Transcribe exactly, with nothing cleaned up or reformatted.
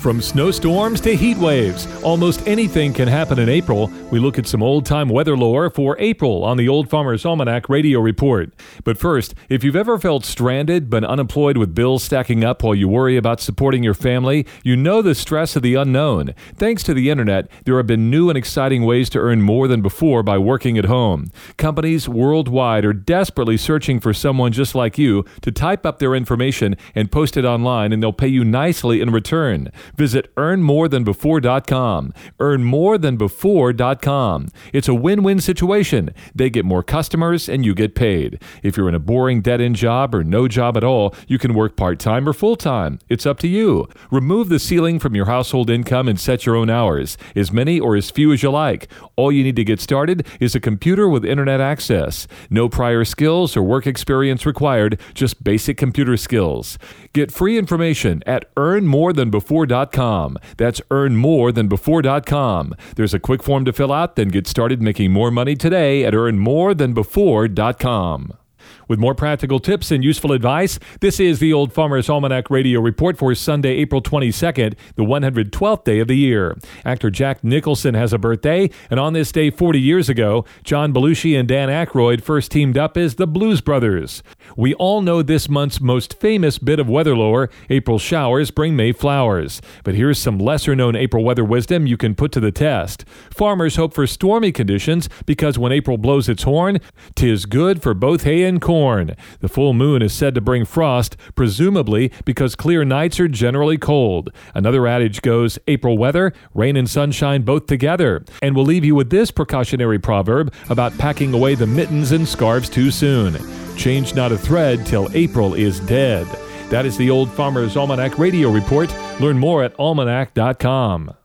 From snowstorms to heat waves, almost anything can happen in April. We look at some old-time weather lore for April on the Old Farmer's Almanac Radio Report. But first, if you've ever felt stranded but unemployed with bills stacking up while you worry about supporting your family, you know the stress of the unknown. Thanks to the internet, there have been new and exciting ways to earn more than before by working at home. Companies worldwide are desperately searching for someone just like you to type up their information and post it online, and they'll pay you nicely in return. Visit earn more than before dot com. earn more than before dot com. It's a win-win situation. They get more customers and you get paid. If you're in a boring dead-end job or no job at all, you can work part-time or full-time. It's up to you. Remove the ceiling from your household income and set your own hours, as many or as few as you like. All you need to get started is a computer with internet access. No prior skills or work experience required, just basic computer skills. Get free information at earn more than before dot com. That's earn more than before dot com. There's a quick form to fill out, then get started making more money today at earn more than before dot com. With more practical tips and useful advice, this is the Old Farmer's Almanac Radio Report for Sunday, April twenty-second, the one hundred twelfth day of the year. Actor Jack Nicholson has a birthday, and on this day forty years ago, John Belushi and Dan Aykroyd first teamed up as the Blues Brothers. We all know this month's most famous bit of weather lore: April showers bring May flowers. But here's some lesser-known April weather wisdom you can put to the test. Farmers hope for stormy conditions because when April blows its horn, 'tis good for both hay and corn. The full moon is said to bring frost, presumably because clear nights are generally cold. Another adage goes, April weather, rain and sunshine both together. And we'll leave you with this precautionary proverb about packing away the mittens and scarves too soon. Change not a thread till April is dead. That is the Old Farmer's Almanac Radio Report. Learn more at almanac dot com.